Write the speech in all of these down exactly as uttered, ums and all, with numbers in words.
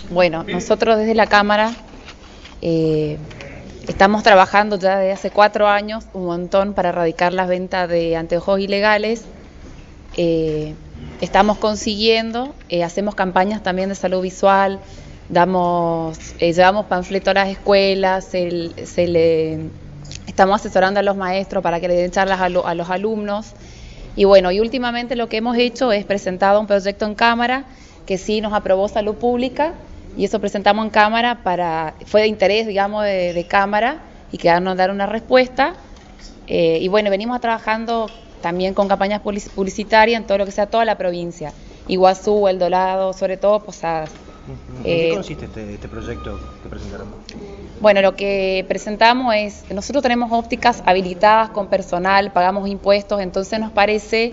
Bueno, nosotros desde la Cámara eh, estamos trabajando ya desde hace cuatro años un montón para erradicar las ventas de anteojos ilegales. Eh, estamos consiguiendo, eh, hacemos campañas también de salud visual, damos, eh, llevamos panfletos a las escuelas, el, se le, estamos asesorando a los maestros para que le den charlas a, lo, a los alumnos. Y bueno, y últimamente lo que hemos hecho es presentado un proyecto en Cámara que sí nos aprobó Salud Pública, y eso presentamos en Cámara, para fue de interés, digamos, de, de Cámara, y quedarnos a dar una respuesta. Eh, y bueno, venimos trabajando también con campañas publicitarias en todo lo que sea toda la provincia, Iguazú, El Dorado, sobre todo Posadas. ¿En qué eh, consiste este, este proyecto que presentaron? Bueno, lo que presentamos es, nosotros tenemos ópticas habilitadas con personal, pagamos impuestos, entonces nos parece,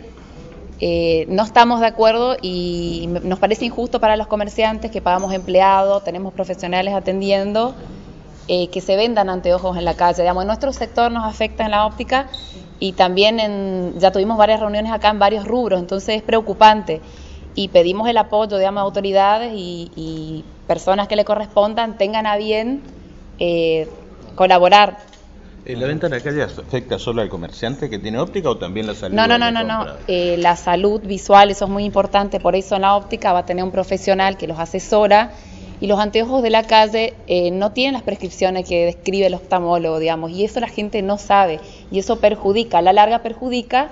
eh, no estamos de acuerdo y nos parece injusto para los comerciantes que pagamos empleados, tenemos profesionales atendiendo, eh, que se vendan anteojos en la calle. Digamos, en nuestro sector nos afecta en la óptica y también en, ya tuvimos varias reuniones acá en varios rubros, entonces es preocupante. Y pedimos el apoyo, digamos, de autoridades y, y personas que le correspondan tengan a bien eh, colaborar. ¿La venta en la calle afecta solo al comerciante que tiene óptica o también la salud? No, no, no, no, no. Eh, la salud visual, eso es muy importante, por eso en la óptica va a tener un profesional que los asesora, y los anteojos de la calle eh, no tienen las prescripciones que describe el oftalmólogo, digamos, y eso la gente no sabe, y eso perjudica, a la larga perjudica,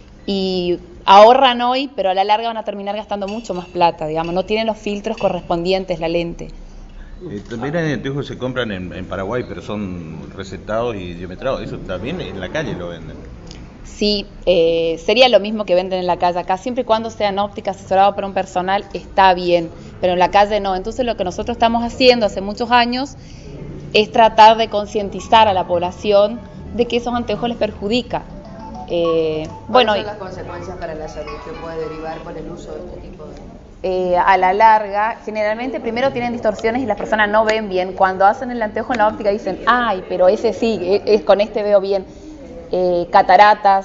y ahorran hoy, pero a la larga van a terminar gastando mucho más plata, digamos, no tienen los filtros correspondientes la lente. Eh, también hay anteojos que se compran en, en Paraguay, pero son recetados y diametrados, eso también en la calle lo venden. Sí, eh, sería lo mismo que venden en la calle acá, siempre y cuando sean ópticas asesoradas por un personal está bien, pero en la calle no. Entonces lo que nosotros estamos haciendo hace muchos años es tratar de concientizar a la población de que esos anteojos les perjudica. Eh, bueno, ¿cuáles son las consecuencias para la salud que puede derivar por el uso de este tipo de...? Eh, a la larga, generalmente primero tienen distorsiones y las personas no ven bien. Cuando hacen el anteojo en la óptica dicen, ay, pero ese sí, es, es, con este veo bien. Eh, cataratas,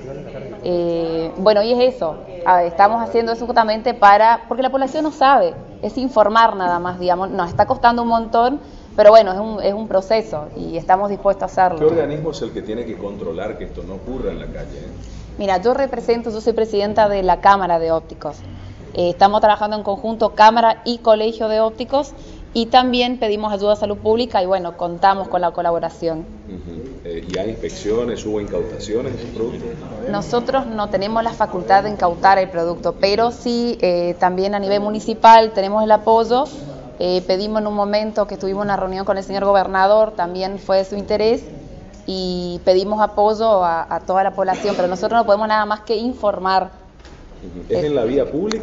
eh, bueno, y es eso. Ah, estamos haciendo eso justamente para, porque la población no sabe, es informar nada más, digamos, nos está costando un montón, pero bueno, es un, es un proceso y estamos dispuestos a hacerlo. ¿Qué organismo es el que tiene que controlar que esto no ocurra en la calle? Mira, yo represento, yo soy presidenta de la Cámara de Ópticos. Eh, estamos trabajando en conjunto Cámara y Colegio de Ópticos, y también pedimos ayuda a Salud Pública y bueno, contamos con la colaboración. Uh-huh. eh, ¿Y hay inspecciones, hubo incautaciones de ese producto? Nosotros no tenemos la facultad de incautar el producto, pero sí eh, también a nivel municipal tenemos el apoyo. Eh, pedimos en un momento que tuvimos una reunión con el señor gobernador, también fue de su interés, y pedimos apoyo a, a toda la población, pero nosotros no podemos nada más que informar. Uh-huh. ¿Es en la vía pública?